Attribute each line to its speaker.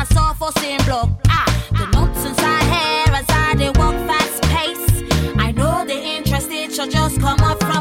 Speaker 1: I saw for same block. The nonsense I hear as I they walk fast pace. I know they interested, so just come up.